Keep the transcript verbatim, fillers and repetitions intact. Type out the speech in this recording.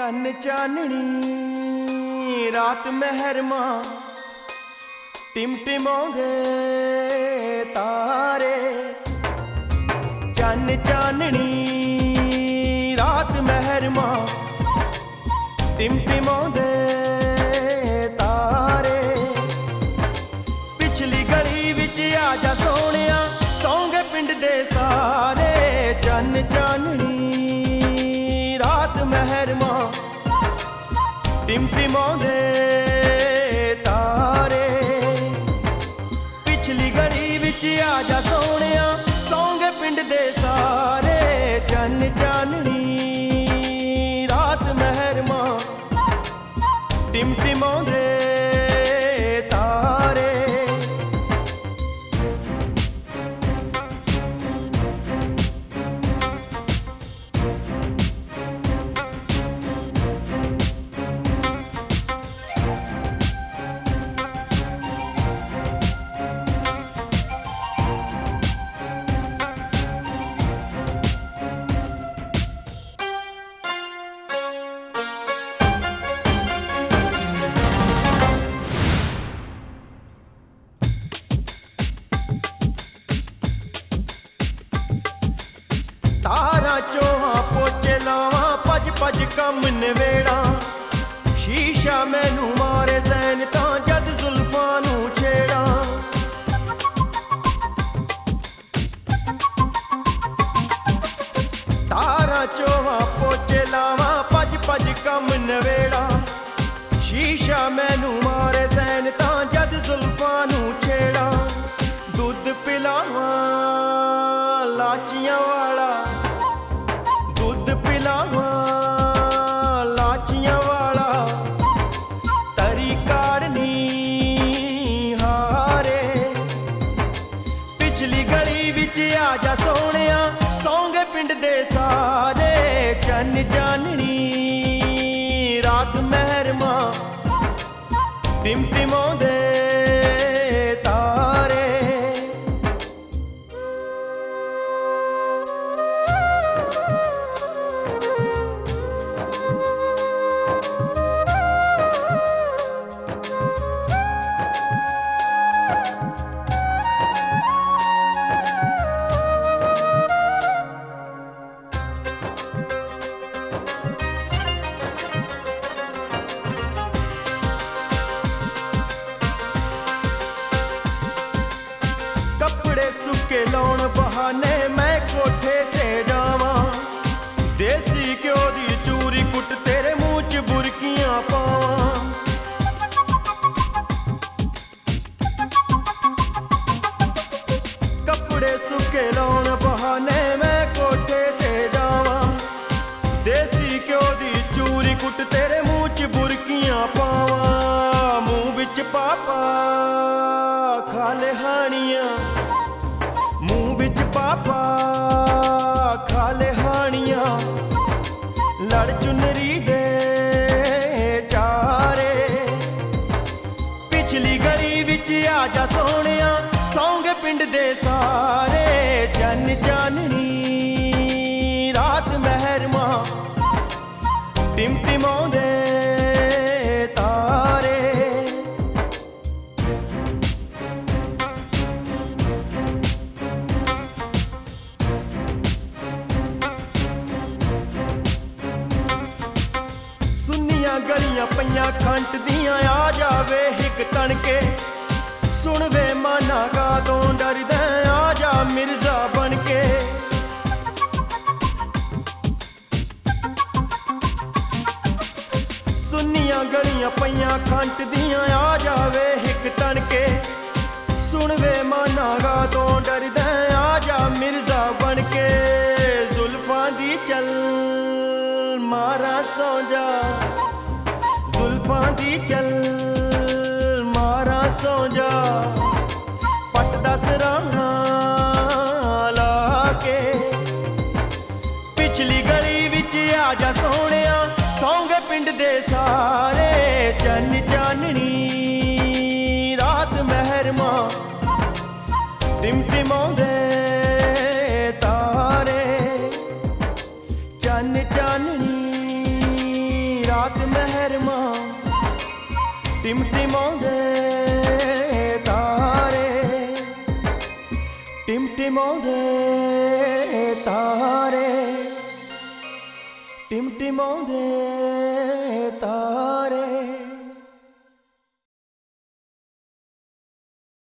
चन्न चाननी रात महरमा टिमटिमाउंदे तारे। चन्न चाननी रात महरमा टिमटिमाउंदे तारे। पिछली गली विच आजा सोहणिया सौंगे पिंड दे सारे। चन्न चाननी रात महरमा टिमटिमाउंदे तारे। पिछली गली विच आजा सोहणिया सौंगे पिंड दे सारे। चन्न चाननी रात महरमा टिमटिमाउंदे तारे। तारा चोहा पोचे लावां भज भज कम नवेड़ा। शीशा मैनू मारे सैन तां जद जुल्फां नू छेड़ा। तारा चोहा पोचे लावां भज भज कम नवेड़ा। शीशा मैनू मारे सैन तां जद जुल्फां नू छेड़ा। दुध पिलावां लाचियां वाला, दुध पिलावां लाचियां वाला। तरी काढ़नी हारे। पिछली गली विच आजा सोहणिया सौंगे पिंड दे सारे। चन्न चाननी रात महरमा टिमटिमाउंदे तारे। कपड़े सुके लाउण बहाने मैं कोठे ते जावां। देसी घ्यो दी चूरी कुट तेरे मूंह च बुरकियां पावां। कपड़े सुके लाउण बहाने मैं कोठे ते जावां। देसी घ्यो दी चूरी कुट तेरे मूंह च बुरकियां पावां। मूंह विच पापा खाले हानियां, मूंह विच पापा खाले हानियां। लड़ चुनरी दे चारे। पिछली गली विच आजा सोहणिया सौंगे पिंड दे सारे। चन्न चाननी रात महरमा टिमटिमाउंदे तारे। सुन्नियां गलियां पईयां खंट दियां आ जावे हिक तणके। सुन वे माना कातों डरदा आ जा मिर्जा बनके। सुन्नियां गलियां पईयां खंट दियां आ जावे हिक तणके। सुन वे माना कातों डरदा आ जा मिर्जा बनके। जुल्फां दी चल मारा सौ जा, जुल्फां दी चल मारा सौ जा। पट दस राणा ला के। पिछली गली विच आजा सोहणिया सौंगे पिंड दे सारे। चन्न चाननी ਟਿਮਟਿਮਾਉਂਦੇ ਤਾਰੇ, ਟਿਮਟਿਮਾਉਂਦੇ ਤਾਰੇ, ਟਿਮਟਿਮਾਉਂਦੇ ਤਾਰੇ।